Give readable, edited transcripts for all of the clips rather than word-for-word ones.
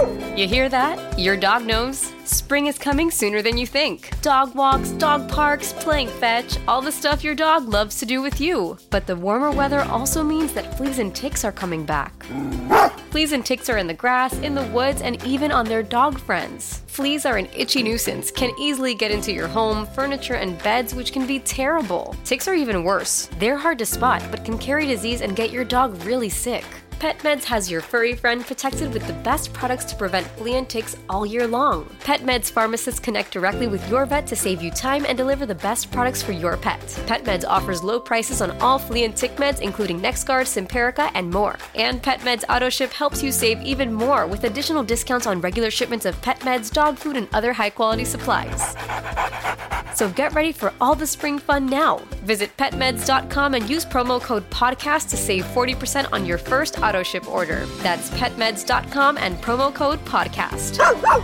You hear that? Your dog knows. Spring is coming sooner than you think. Dog walks, dog parks, playing fetch, all the stuff your dog loves to do with you. But the warmer weather also means that fleas and ticks are coming back. Fleas and ticks are in the grass, in the woods, and even on their dog friends. Fleas are an itchy nuisance, can easily get into your home, furniture, and beds, which can be terrible. Ticks are even worse. They're hard to spot, but can carry disease and get your dog really sick. PetMeds has your furry friend protected with the best products to prevent flea and ticks all year long. PetMeds pharmacists connect directly with your vet to save you time and deliver the best products for your pet. PetMeds offers low prices on all flea and tick meds, including NexGard, Simparica, and more. And PetMeds AutoShip helps you save even more with additional discounts on regular shipments of pet meds, dog food, and other high-quality supplies. So get ready for all the spring fun now. Visit petmeds.com and use promo code PODCAST to save 40% on your first AutoShip order. That's petmeds.com and promo code PODCAST.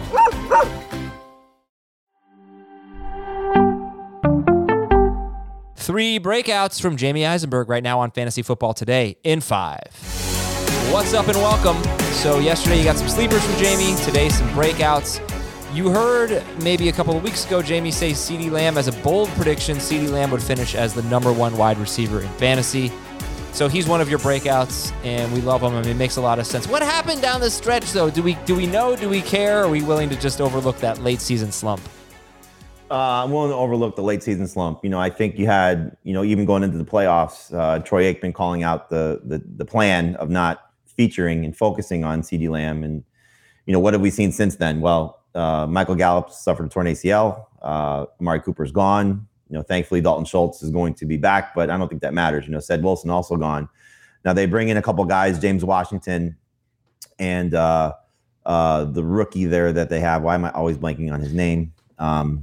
Three breakouts from Jamie Eisenberg right now on Fantasy Football Today in 5. What's up and welcome. So yesterday you got some sleepers from Jamie. Today some breakouts. You heard maybe a couple of weeks ago Jamie say CeeDee Lamb as a bold prediction. CeeDee Lamb would finish as the number one wide receiver in fantasy. So he's one of your breakouts, and we love him. I mean, it makes a lot of sense. What happened down the stretch, though? Do we know? Do we care? Are we willing to just overlook that late season slump? I'm willing to overlook the late season slump. I think you had, even going into the playoffs, Troy Aikman calling out the plan of not featuring and focusing on CeeDee Lamb. And, what have we seen since then? Well, Michael Gallup suffered a torn ACL. Amari Cooper's gone. Thankfully Dalton Schultz is going to be back, but I don't think that matters. Ced Wilson also gone. Now they bring in a couple guys, James Washington and the rookie there that they have. Why am I always blanking on his name? Tolbert.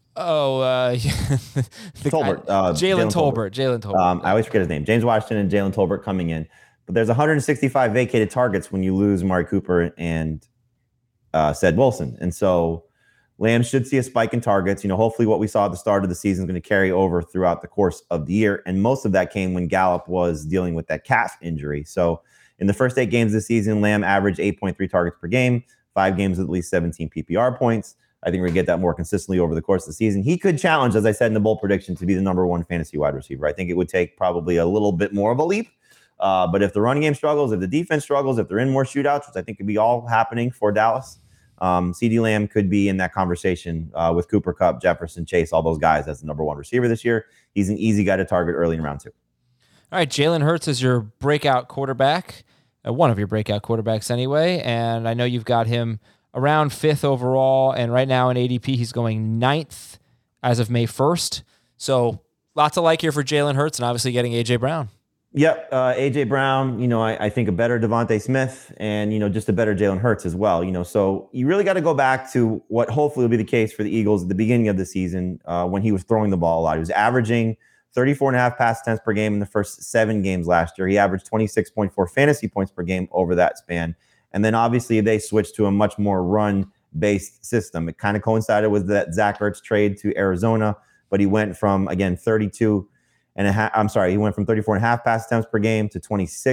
Jalen Tolbert. I always forget his name. James Washington and Jalen Tolbert coming in. But there's 165 vacated targets when you lose Amari Cooper and Ced Wilson. And so Lamb should see a spike in targets. Hopefully what we saw at the start of the season is going to carry over throughout the course of the year. And most of that came when Gallup was dealing with that calf injury. So in the first 8 games this season, Lamb averaged 8.3 targets per game, 5 games with at least 17 PPR points. I think we're going to get that more consistently over the course of the season. He could challenge, as I said in the bold prediction, to be the number one fantasy wide receiver. I think it would take probably a little bit more of a leap. But if the running game struggles, if the defense struggles, if they're in more shootouts, which I think could be all happening for Dallas, CeeDee Lamb could be in that conversation with Cooper Kupp, Jefferson, Chase, all those guys as the number one receiver this year. He's an easy guy to target early in round 2. All right, Jalen Hurts is your breakout quarterback, one of your breakout quarterbacks anyway, and I know you've got him around 5th overall, and right now in ADP he's going 9th as of May 1st. So lots of like here for Jalen Hurts and obviously getting A.J. Brown. Yep, A.J. Brown, I think a better Devontae Smith and, just a better Jalen Hurts as well. So you really got to go back to what hopefully will be the case for the Eagles at the beginning of the season when he was throwing the ball a lot. He was averaging 34.5 pass attempts per game in the first 7 games last year. He averaged 26.4 fantasy points per game over that span. And then obviously they switched to a much more run-based system. It kind of coincided with that Zach Ertz trade to Arizona, but he went from, again, 34.5 pass attempts per game to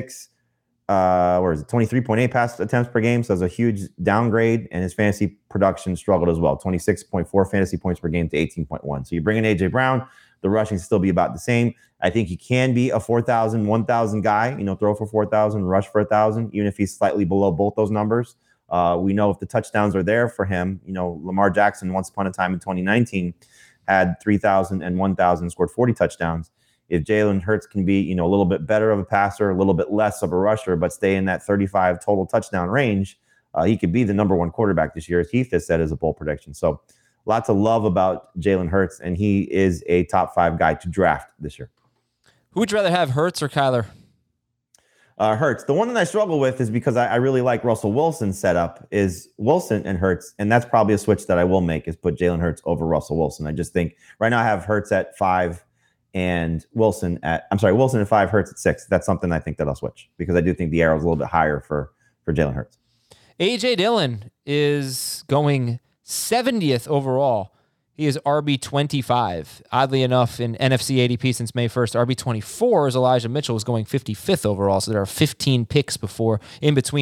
23.8 pass attempts per game. So it's a huge downgrade, and his fantasy production struggled as well. 26.4 fantasy points per game to 18.1. So you bring in A.J. Brown, the rushing still be about the same. I think he can be a 4,000, 1,000 guy, throw for 4,000, rush for 1,000, even if he's slightly below both those numbers. We know if the touchdowns are there for him, Lamar Jackson once upon a time in 2019 had 3,000 and 1,000, scored 40 touchdowns. If Jalen Hurts can be, a little bit better of a passer, a little bit less of a rusher, but stay in that 35 total touchdown range, he could be the number one quarterback this year, as Heath has said as a bold prediction. So lots of love about Jalen Hurts, and he is a top 5 guy to draft this year. Who would you rather have, Hurts or Kyler? Hurts. The one that I struggle with is because I really like Russell Wilson's setup is Wilson and Hurts, and that's probably a switch that I will make is put Jalen Hurts over Russell Wilson. I just think right now I have Hurts at 5 and Wilson at 5, Hurts at 6. That's something I think that I'll switch because I do think the arrow is a little bit higher for Jalen Hurts. A.J. Dillon is going 70th overall. He is RB25. Oddly enough, in NFC ADP since May 1st, RB24 is Elijah Mitchell, was going 55th overall. So there are 15 picks in between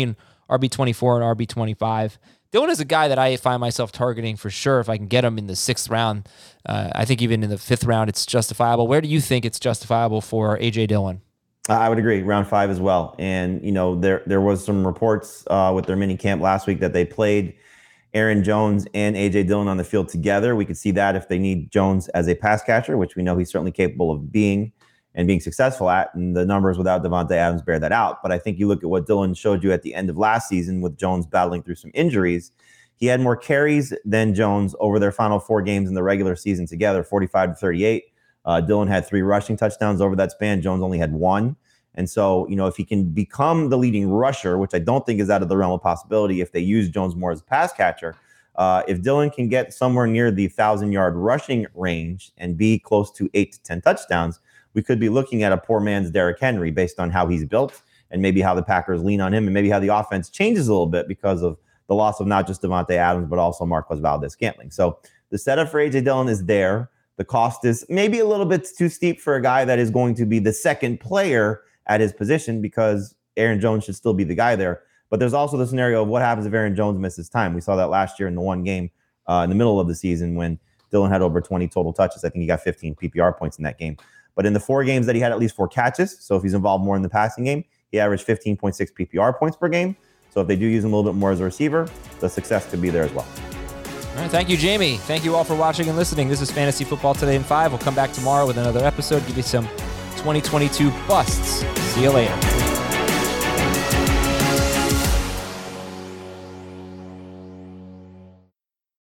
RB24 and RB25. Dillon is a guy that I find myself targeting for sure if I can get him in the 6th round. I think even in the 5th round, it's justifiable. Where do you think it's justifiable for A.J. Dillon? I would agree, round 5 as well. And, there was some reports with their mini camp last week that they played Aaron Jones and A.J. Dillon on the field together. We could see that if they need Jones as a pass catcher, which we know he's certainly capable of being and being successful at, and the numbers without Davante Adams bear that out. But I think you look at what Dillon showed you at the end of last season with Jones battling through some injuries. He had more carries than Jones over their final 4 games in the regular season together, 45-38. Dillon had 3 rushing touchdowns over that span. Jones only had 1. And so, if he can become the leading rusher, which I don't think is out of the realm of possibility if they use Jones more as a pass catcher, if Dillon can get somewhere near the 1,000-yard rushing range and be close to 8 to 10 touchdowns, we could be looking at a poor man's Derrick Henry based on how he's built and maybe how the Packers lean on him and maybe how the offense changes a little bit because of the loss of not just Davante Adams, but also Marquez Valdes-Scantling. So the setup for A.J. Dillon is there. The cost is maybe a little bit too steep for a guy that is going to be the second player at his position because Aaron Jones should still be the guy there. But there's also the scenario of what happens if Aaron Jones misses time. We saw that last year in the one game in the middle of the season when Dillon had over 20 total touches. I think he got 15 PPR points in that game. But in the 4 games that he had at least 4 catches, so if he's involved more in the passing game, he averaged 15.6 PPR points per game. So if they do use him a little bit more as a receiver, the success could be there as well. All right, thank you, Jamie. Thank you all for watching and listening. This is Fantasy Football Today in 5. We'll come back tomorrow with another episode, give you some 2022 busts. See you later.